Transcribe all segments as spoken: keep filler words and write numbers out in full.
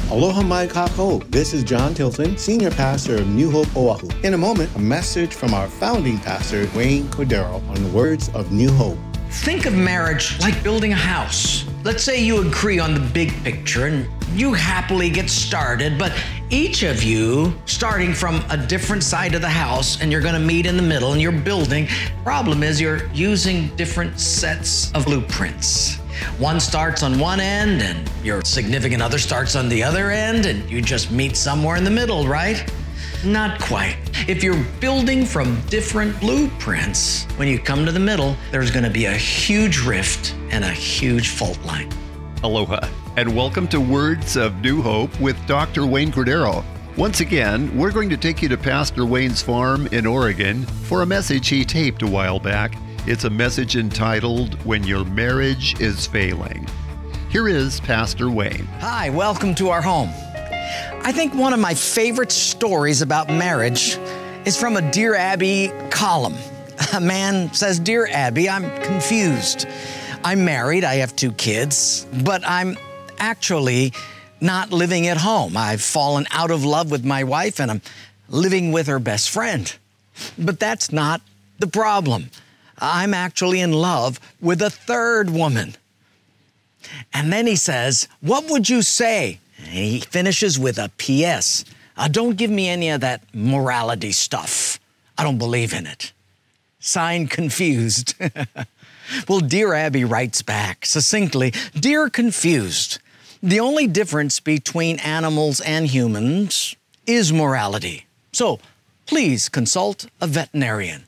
Aloha mai kākou. This is John Tilton, Senior Pastor of New Hope Oahu. In a moment, a message from our founding pastor, Wayne Cordero, on the words of New Hope. Think of marriage like building a house. Let's say you agree on the big picture and you happily get started, but each of you starting from a different side of the house and you're going to meet in the middle and you're building. Problem is you're using different sets of blueprints. One starts on one end and your significant other starts on the other end and you just meet somewhere in the middle, right? Not quite. If you're building from different blueprints, when you come to the middle, there's going to be a huge rift and a huge fault line. Aloha, and welcome to Words of New Hope with Doctor Wayne Cordero. Once again, we're going to take you to Pastor Wayne's farm in Oregon for a message he taped a while back. It's a message entitled, When Your Marriage is Failing. Here is Pastor Wayne. Hi, welcome to our home. I think one of my favorite stories about marriage is from a Dear Abby column. A man says, Dear Abby, I'm confused. I'm married, I have two kids, but I'm actually not living at home. I've fallen out of love with my wife and I'm living with her best friend. But that's not the problem. I'm actually in love with a third woman. And then he says, what would you say? And he finishes with a P S. Uh, don't give me any of that morality stuff. I don't believe in it. Signed, Confused. Well, Dear Abby writes back succinctly, Dear Confused, the only difference between animals and humans is morality. So please consult a veterinarian.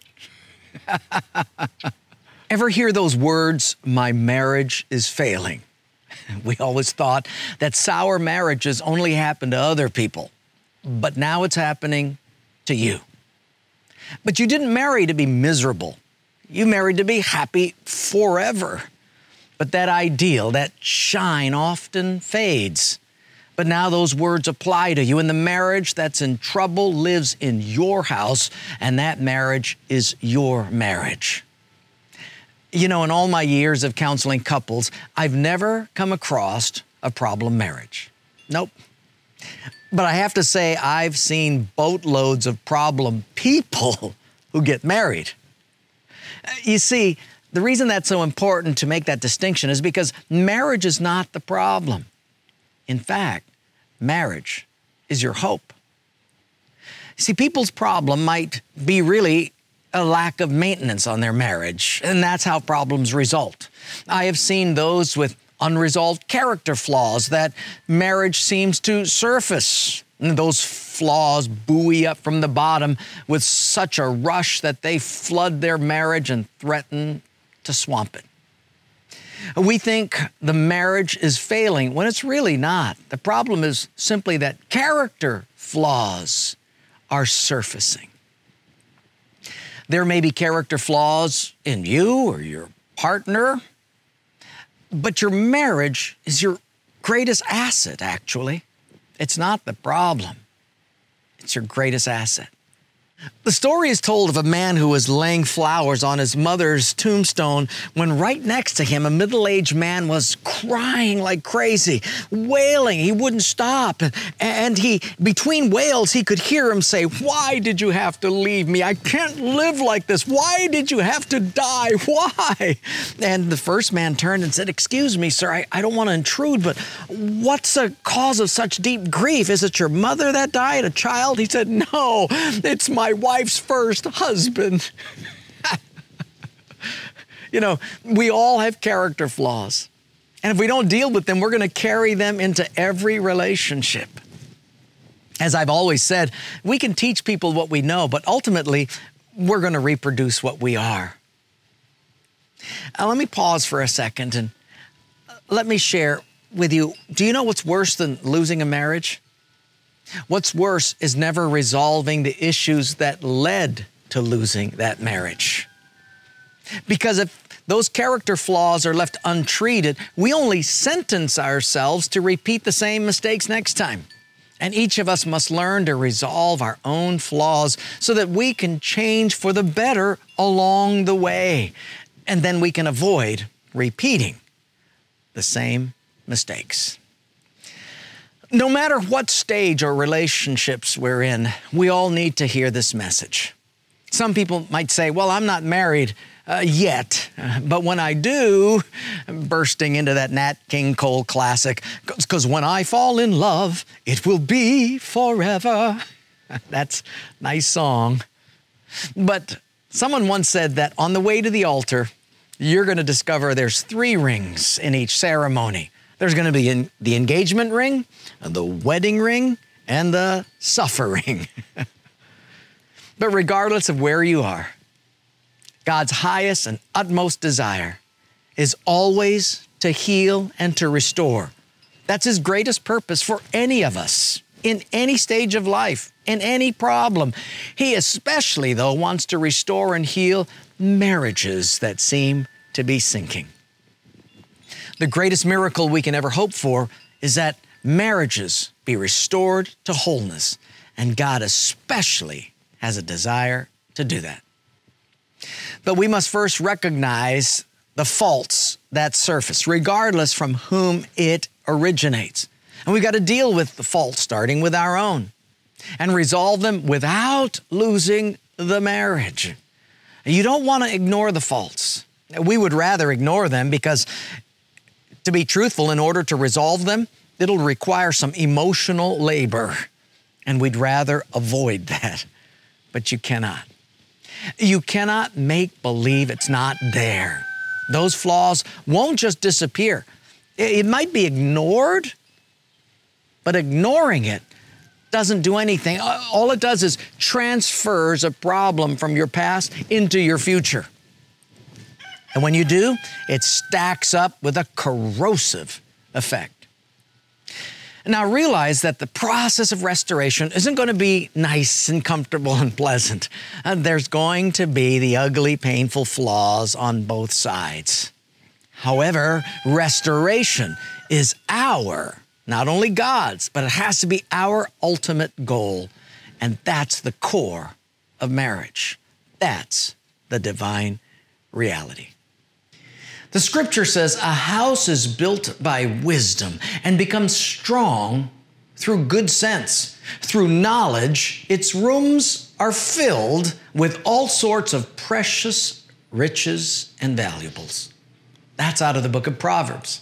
Ever hear those words, my marriage is failing? We always thought that sour marriages only happen to other people, but now it's happening to you. But you didn't marry to be miserable. You married to be happy forever. But that ideal, that shine often fades. But now those words apply to you, and the marriage that's in trouble lives in your house, and that marriage is your marriage. You know, in all my years of counseling couples, I've never come across a problem marriage. Nope. But I have to say, I've seen boatloads of problem people who get married. You see, the reason that's so important to make that distinction is because marriage is not the problem. In fact, marriage is your hope. See, people's problem might be really a lack of maintenance on their marriage, and that's how problems result. I have seen those with unresolved character flaws that marriage seems to surface. And those flaws buoy up from the bottom with such a rush that they flood their marriage and threaten to swamp it. We think the marriage is failing when it's really not. The problem is simply that character flaws are surfacing. There may be character flaws in you or your partner, but your marriage is your greatest asset, actually. It's not the problem. It's your greatest asset. The story is told of a man who was laying flowers on his mother's tombstone when right next to him, a middle-aged man was crying like crazy, wailing. He wouldn't stop. And he, between wails, he could hear him say, why did you have to leave me? I can't live like this. Why did you have to die? Why? And the first man turned and said, excuse me, sir, I, I don't want to intrude, but what's the cause of such deep grief? Is it your mother that died, a child? He said, no, it's my wife's first husband. You know, we all have character flaws. And if we don't deal with them, we're going to carry them into every relationship. As I've always said, we can teach people what we know, but ultimately, we're going to reproduce what we are. Now, let me pause for a second and let me share with you, do you know what's worse than losing a marriage? What's worse is never resolving the issues that led to losing that marriage. Because if those character flaws are left untreated, we only sentence ourselves to repeat the same mistakes next time. And each of us must learn to resolve our own flaws so that we can change for the better along the way. And then we can avoid repeating the same mistakes. No matter what stage or relationships we're in, we all need to hear this message. Some people might say, well, I'm not married uh, yet, uh, but when I do, I'm bursting into that Nat King Cole classic, because when I fall in love, it will be forever. That's a nice song. But someone once said that on the way to the altar, you're going to discover there's three rings in each ceremony. There's going to be in the engagement ring, the wedding ring, and the suffer ring. But regardless of where you are, God's highest and utmost desire is always to heal and to restore. That's His greatest purpose for any of us in any stage of life, in any problem. He especially, though, wants to restore and heal marriages that seem to be sinking. The greatest miracle we can ever hope for is that marriages be restored to wholeness, and God especially has a desire to do that. But we must first recognize the faults that surface, regardless from whom it originates. And we've got to deal with the faults, starting with our own, and resolve them without losing the marriage. You don't want to ignore the faults. We would rather ignore them because, to be truthful, in order to resolve them, it'll require some emotional labor, and we'd rather avoid that. But you cannot. You cannot make believe it's not there. Those flaws won't just disappear. It might be ignored, but ignoring it doesn't do anything. All it does is transfers a problem from your past into your future. And when you do, it stacks up with a corrosive effect. Now realize that the process of restoration isn't going to be nice and comfortable and pleasant. Uh, there's going to be the ugly, painful flaws on both sides. However, restoration is our, not only God's, but it has to be our ultimate goal. And that's the core of marriage. That's the divine reality. The scripture says a house is built by wisdom and becomes strong through good sense. Through knowledge, its rooms are filled with all sorts of precious riches and valuables. That's out of the book of Proverbs.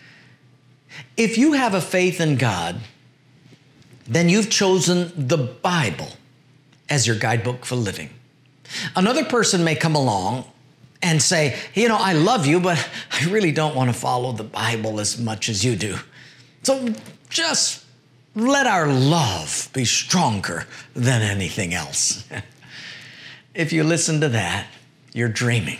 If you have a faith in God, then you've chosen the Bible as your guidebook for living. Another person may come along and say, you know, I love you, but I really don't want to follow the Bible as much as you do. So just let our love be stronger than anything else. If you listen to that, you're dreaming.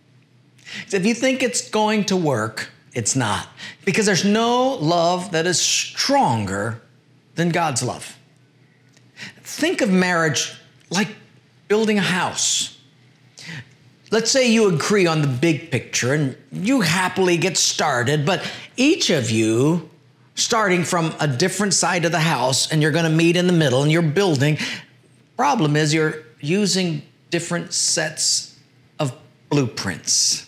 If you think it's going to work, it's not. Because there's no love that is stronger than God's love. Think of marriage like building a house. Let's say you agree on the big picture and you happily get started, but each of you starting from a different side of the house and you're going to meet in the middle and you're building. Problem is you're using different sets of blueprints.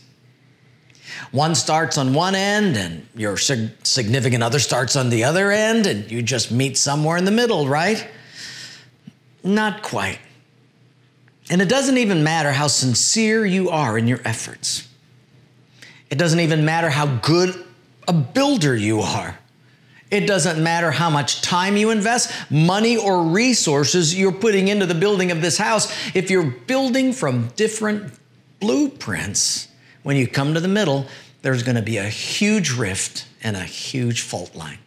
One starts on one end and your significant other starts on the other end and you just meet somewhere in the middle, right? Not quite. And it doesn't even matter how sincere you are in your efforts. It doesn't even matter how good a builder you are. It doesn't matter how much time you invest, money or resources you're putting into the building of this house. If you're building from different blueprints, when you come to the middle, there's going to be a huge rift and a huge fault line.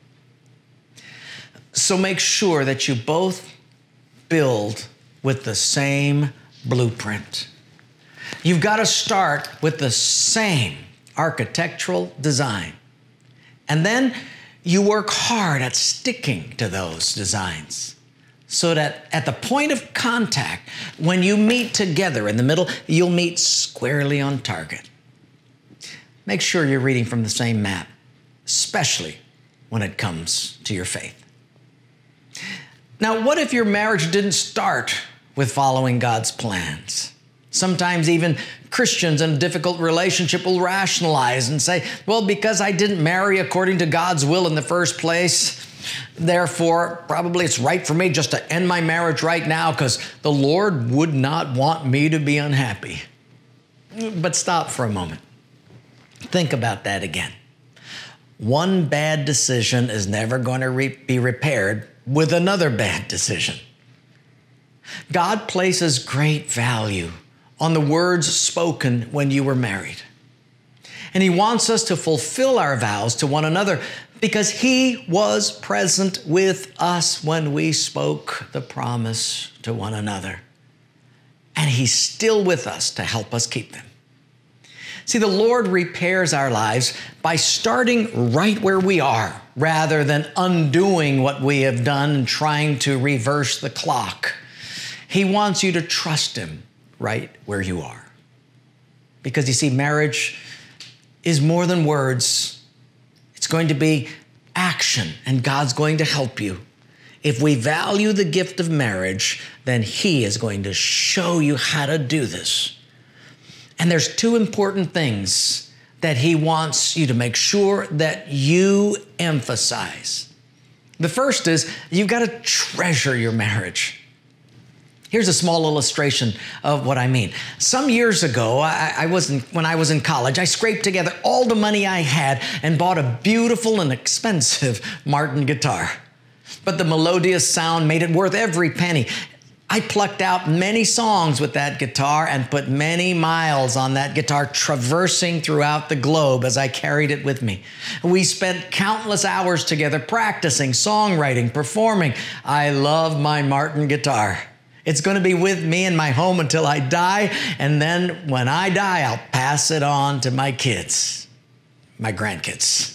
So make sure that you both build with the same blueprint. You've got to start with the same architectural design. And then you work hard at sticking to those designs so that at the point of contact, when you meet together in the middle, you'll meet squarely on target. Make sure you're reading from the same map, especially when it comes to your faith. Now, what if your marriage didn't start with following God's plans? Sometimes even Christians in a difficult relationship will rationalize and say, well, because I didn't marry according to God's will in the first place, Therefore, probably it's right for me just to end my marriage right now because the Lord would not want me to be unhappy. But stop for a moment. Think about that again. One bad decision is never going to re- be repaired with another bad decision. God places great value on the words spoken when you were married. And He wants us to fulfill our vows to one another because He was present with us when we spoke the promise to one another. And He's still with us to help us keep them. See, the Lord repairs our lives by starting right where we are rather than undoing what we have done and trying to reverse the clock. He wants you to trust Him right where you are. Because you see, marriage is more than words. It's going to be action, and God's going to help you. If we value the gift of marriage, then He is going to show you how to do this. And there's two important things that He wants you to make sure that you emphasize. The first is you've got to treasure your marriage. Here's a small illustration of what I mean. Some years ago, I, I was in, when I was in college, I scraped together all the money I had and bought a beautiful and expensive Martin guitar. But the melodious sound made it worth every penny. I plucked out many songs with that guitar and put many miles on that guitar, traversing throughout the globe as I carried it with me. We spent countless hours together practicing, songwriting, performing. I love my Martin guitar. It's going to be with me in my home until I die, and then when I die, I'll pass it on to my kids, my grandkids.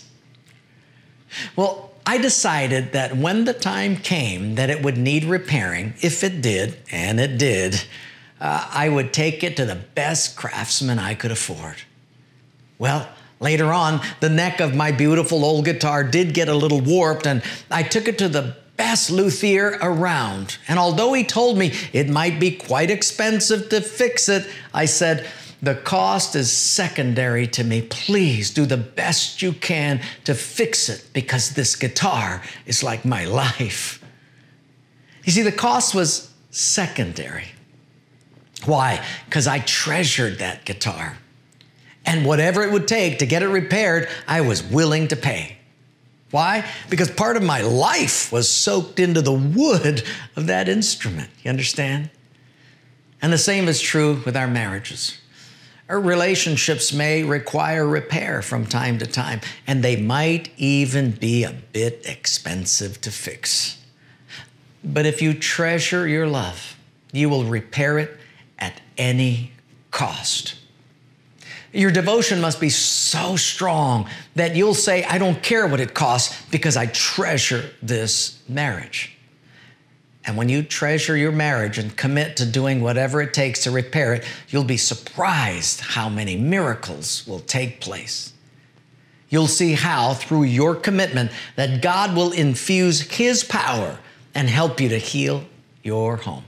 Well, I decided that when the time came that it would need repairing, if it did, and it did, uh, I would take it to the best craftsman I could afford. Well, later on, the neck of my beautiful old guitar did get a little warped, and I took it to the best luthier around. And although he told me it might be quite expensive to fix it, I said, the cost is secondary to me. Please do the best you can to fix it because this guitar is like my life. You see, the cost was secondary. Why? Because I treasured that guitar. And whatever it would take to get it repaired, I was willing to pay. Why? Because part of my life was soaked into the wood of that instrument. You understand? And the same is true with our marriages. Our relationships may require repair from time to time, and they might even be a bit expensive to fix. But if you treasure your love, you will repair it at any cost. Your devotion must be so strong that you'll say, I don't care what it costs because I treasure this marriage. And when you treasure your marriage and commit to doing whatever it takes to repair it, you'll be surprised how many miracles will take place. You'll see how, through your commitment, that God will infuse His power and help you to heal your home.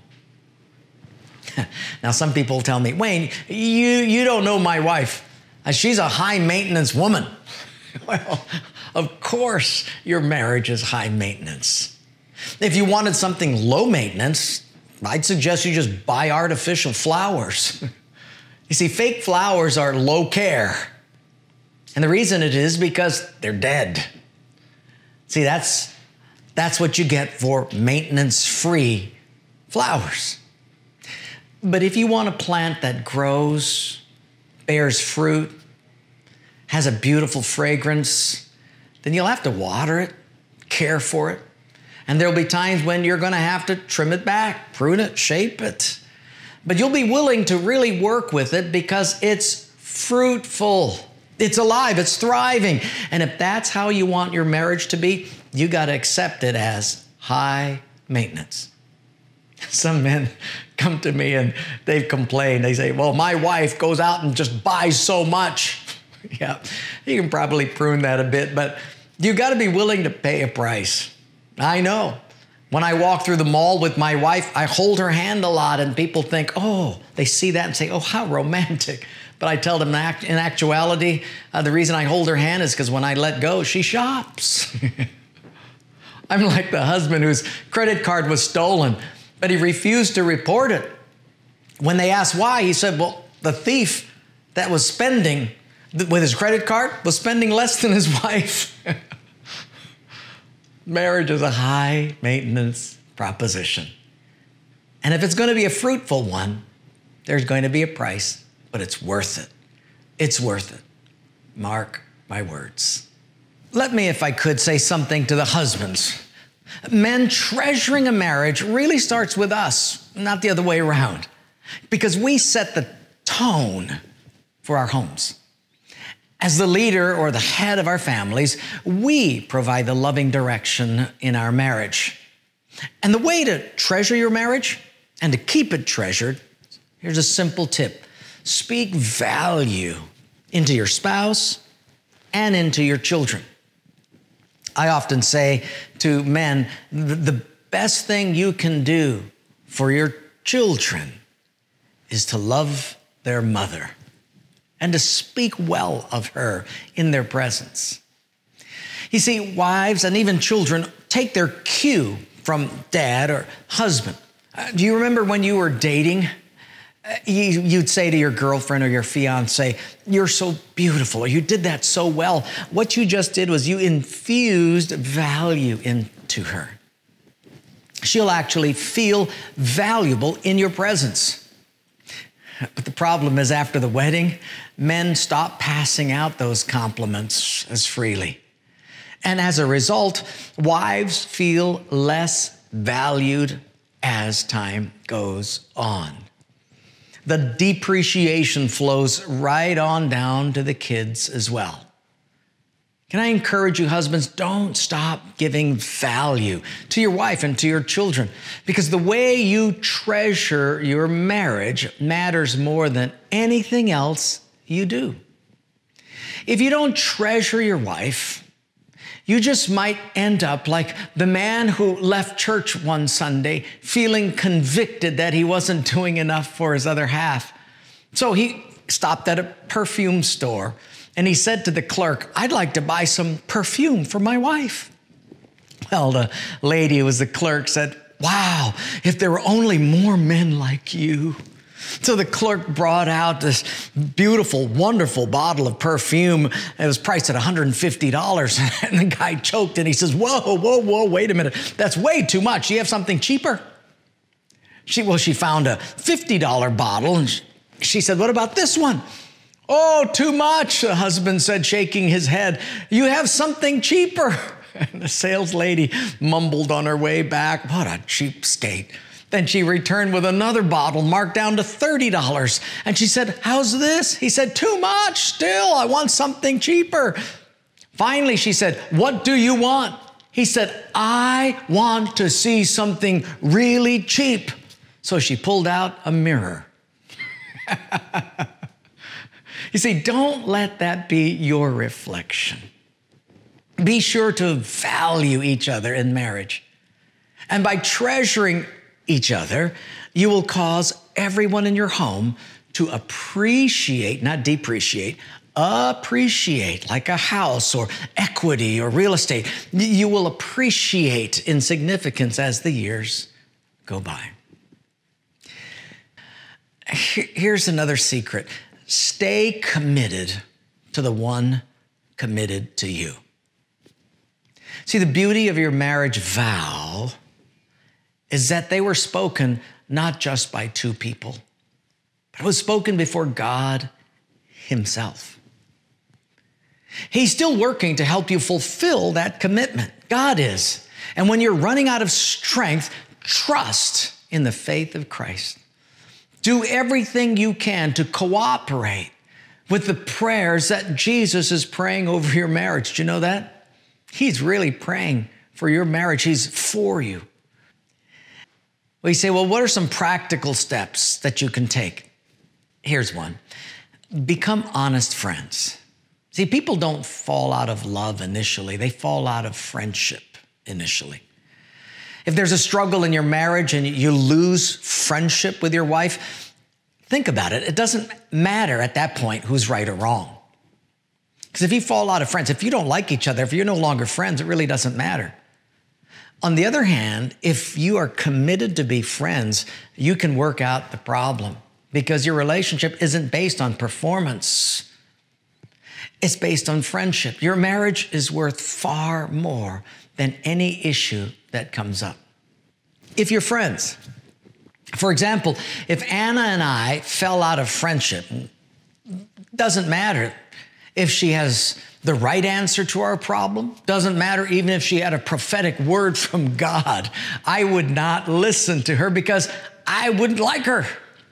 Now, some people tell me, Wayne, you, you don't know my wife. She's a high-maintenance woman. Well, of course your marriage is high maintenance. If you wanted something low maintenance, I'd suggest you just buy artificial flowers. You see, fake flowers are low care. And the reason it is because they're dead. See, that's, that's what you get for maintenance-free flowers. But if you want a plant that grows, bears fruit, has a beautiful fragrance, then you'll have to water it, care for it. And there'll be times when you're going to have to trim it back, prune it, shape it. But you'll be willing to really work with it because it's fruitful. It's alive, it's thriving. And if that's how you want your marriage to be, you got to accept it as high maintenance. Some men come to me and they've complained. They say, well, my wife goes out and just buys so much. Yeah, you can probably prune that a bit, but you got to be willing to pay a price. I know. When I walk through the mall with my wife, I hold her hand a lot and people think, oh, they see that and say, oh, how romantic. But I tell them in actuality, uh, the reason I hold her hand is because when I let go, she shops. I'm like the husband whose credit card was stolen, but he refused to report it. When they asked why, he said, well, the thief that was spending with his credit card was spending less than his wife. Marriage is a high maintenance proposition. And if it's going to be a fruitful one, there's going to be a price, but it's worth it. It's worth it. Mark my words. Let me, if I could, say something to the husbands. Men, treasuring a marriage really starts with us, not the other way around, because we set the tone for our homes. As the leader or the head of our families, we provide the loving direction in our marriage. And the way to treasure your marriage and to keep it treasured, here's a simple tip. Speak value into your spouse and into your children. I often say to men, the best thing you can do for your children is to love their mother and to speak well of her in their presence. You see, wives and even children take their cue from dad or husband. Uh, do you remember when you were dating? Uh, you, you'd say to your girlfriend or your fiance, you're so beautiful, or you did that so well. What you just did was you infused value into her. She'll actually feel valuable in your presence. But the problem is, after the wedding, men stop passing out those compliments as freely. And as a result, wives feel less valued as time goes on. The depreciation flows right on down to the kids as well. Can I encourage you, husbands, don't stop giving value to your wife and to your children, because the way you treasure your marriage matters more than anything else you do. If you don't treasure your wife, you just might end up like the man who left church one Sunday feeling convicted that he wasn't doing enough for his other half. So he stopped at a perfume store and he said to the clerk, I'd like to buy some perfume for my wife. Well, the lady who was the clerk said, wow, if there were only more men like you. So the clerk brought out this beautiful, wonderful bottle of perfume. It was priced at one hundred fifty dollars. And the guy choked and he says, whoa, whoa, whoa, wait a minute. That's way too much. Do you have something cheaper? She, well, she found a fifty dollars bottle and she, she said, what about this one? Oh, too much, the husband said, shaking his head. You have something cheaper. And the sales lady mumbled on her way back, what a cheapskate. Then she returned with another bottle marked down to thirty dollars. And she said, how's this? He said, too much still. I want something cheaper. Finally, she said, what do you want? He said, I want to see something really cheap. So she pulled out a mirror. You see, don't let that be your reflection. Be sure to value each other in marriage. And by treasuring each other, you will cause everyone in your home to appreciate, not depreciate, appreciate, like a house or equity or real estate. You will appreciate in significance as the years go by. Here's another secret. Stay committed to the one committed to you. See, the beauty of your marriage vow is that they were spoken not just by two people, but it was spoken before God Himself. He's still working to help you fulfill that commitment. God is. And when you're running out of strength, trust in the faith of Christ. Do everything you can to cooperate with the prayers that Jesus is praying over your marriage. Do you know that? He's really praying for your marriage. He's for you. Well, you say, well, what are some practical steps that you can take? Here's one. Become honest friends. See, people don't fall out of love initially. They fall out of friendship initially. If there's a struggle in your marriage and you lose friendship with your wife, think about it. It doesn't matter at that point who's right or wrong. Because if you fall out of friends, if you don't like each other, if you're no longer friends, it really doesn't matter. On the other hand, if you are committed to be friends, you can work out the problem because your relationship isn't based on performance. It's based on friendship. Your marriage is worth far more than any issue that comes up. If you're friends, for example, if Anna and I fell out of friendship, doesn't matter if she has the right answer to our problem, doesn't matter even if she had a prophetic word from God, I would not listen to her because I wouldn't like her.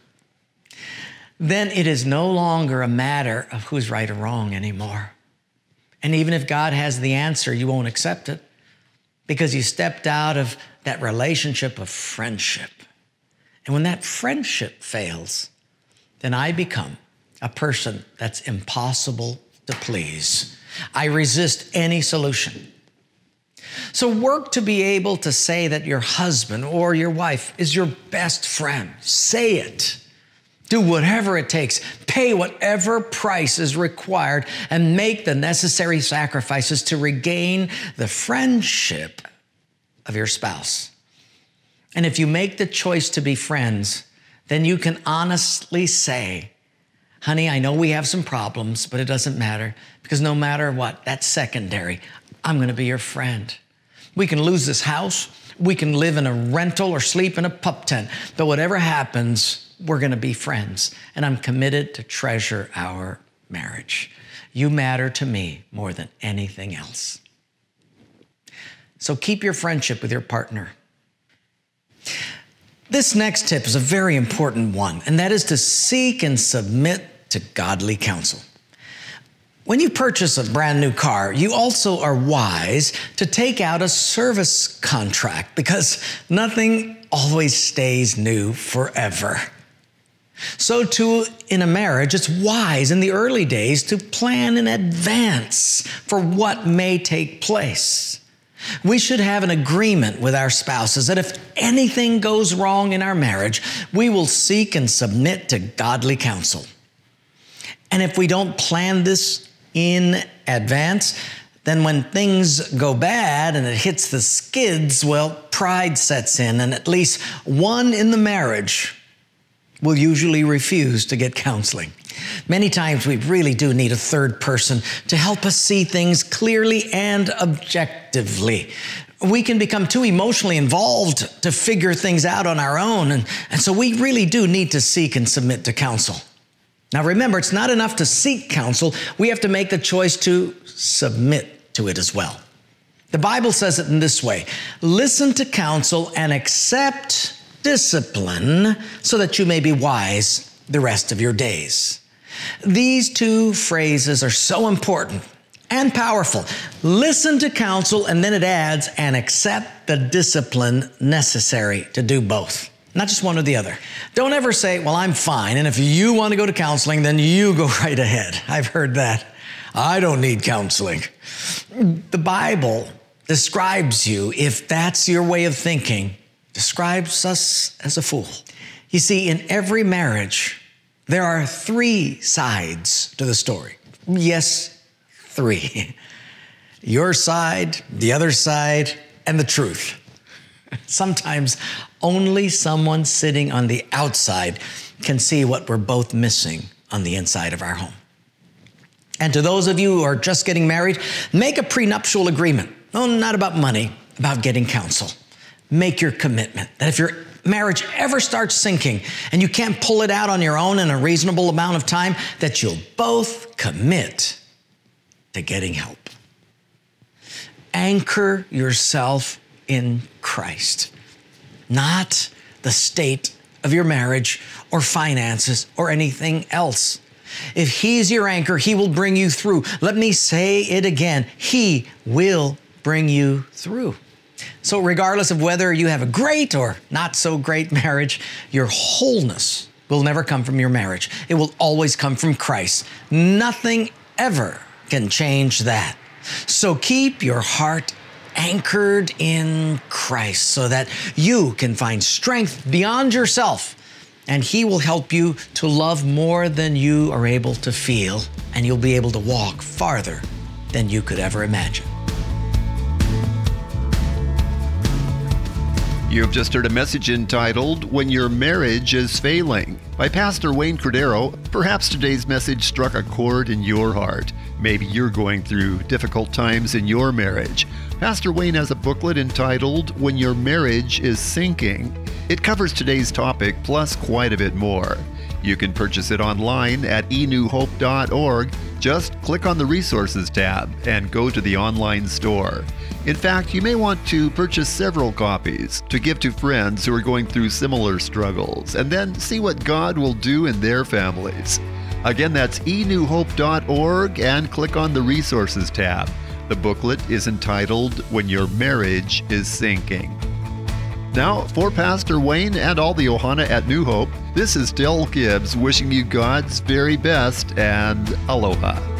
Then it is no longer a matter of who's right or wrong anymore. And even if God has the answer, you won't accept it because you stepped out of that relationship of friendship. And when that friendship fails, then I become a person that's impossible to please. I resist any solution. So work to be able to say that your husband or your wife is your best friend. Say it. Do whatever it takes. Pay whatever price is required and make the necessary sacrifices to regain the friendship of your spouse. And if you make the choice to be friends, then you can honestly say, honey, I know we have some problems, but it doesn't matter because no matter what, that's secondary. I'm going to be your friend. We can lose this house. We can live in a rental or sleep in a pup tent, but whatever happens, we're going to be friends. And I'm committed to treasure our marriage. You matter to me more than anything else. So keep your friendship with your partner. This next tip is a very important one, and that is to seek and submit to godly counsel. When you purchase a brand new car, you also are wise to take out a service contract because nothing always stays new forever. So too, in a marriage, it's wise in the early days to plan in advance for what may take place. We should have an agreement with our spouses that if anything goes wrong in our marriage, we will seek and submit to godly counsel. And if we don't plan this in advance, then when things go bad and it hits the skids, well, pride sets in, and at least one in the marriage will usually refuse to get counseling. Many times we really do need a third person to help us see things clearly and objectively. We can become too emotionally involved to figure things out on our own, and, and so we really do need to seek and submit to counsel. Now remember, it's not enough to seek counsel. We have to make the choice to submit to it as well. The Bible says it in this way: listen to counsel and accept discipline so that you may be wise the rest of your days. These two phrases are so important and powerful. Listen to counsel, and then it adds, and accept the discipline necessary to do both. Not just one or the other. Don't ever say, well, I'm fine, and if you want to go to counseling, then you go right ahead. I've heard that. I don't need counseling. The Bible describes you, if that's your way of thinking, describes us as a fool. You see, in every marriage, there are three sides to the story. Yes, three. Your side, the other side, and the truth. Sometimes only someone sitting on the outside can see what we're both missing on the inside of our home. And to those of you who are just getting married, make a prenuptial agreement. No, not about money, about getting counsel. Make your commitment that if your marriage ever starts sinking and you can't pull it out on your own in a reasonable amount of time, that you'll both commit to getting help. Anchor yourself in Christ, not the state of your marriage or finances or anything else. If He's your anchor, He will bring you through. Let me say it again. He will bring you through. So regardless of whether you have a great or not so great marriage, your wholeness will never come from your marriage. It will always come from Christ. Nothing ever can change that. So keep your heart anchored in Christ so that you can find strength beyond yourself, and He will help you to love more than you are able to feel, and you'll be able to walk farther than you could ever imagine. You've just heard a message entitled, When Your Marriage is Failing, by Pastor Wayne Cordero. Perhaps today's message struck a chord in your heart. Maybe you're going through difficult times in your marriage. Pastor Wayne has a booklet entitled, When Your Marriage is Sinking. It covers today's topic, plus quite a bit more. You can purchase it online at e new hope dot org. Just click on the Resources tab and go to the online store. In fact, you may want to purchase several copies to give to friends who are going through similar struggles, and then see what God will do in their families. Again, that's e new hope dot org and click on the Resources tab. The booklet is entitled, When Your Marriage is Sinking. Now, for Pastor Wayne and all the Ohana at New Hope, this is Del Gibbs wishing you God's very best and aloha.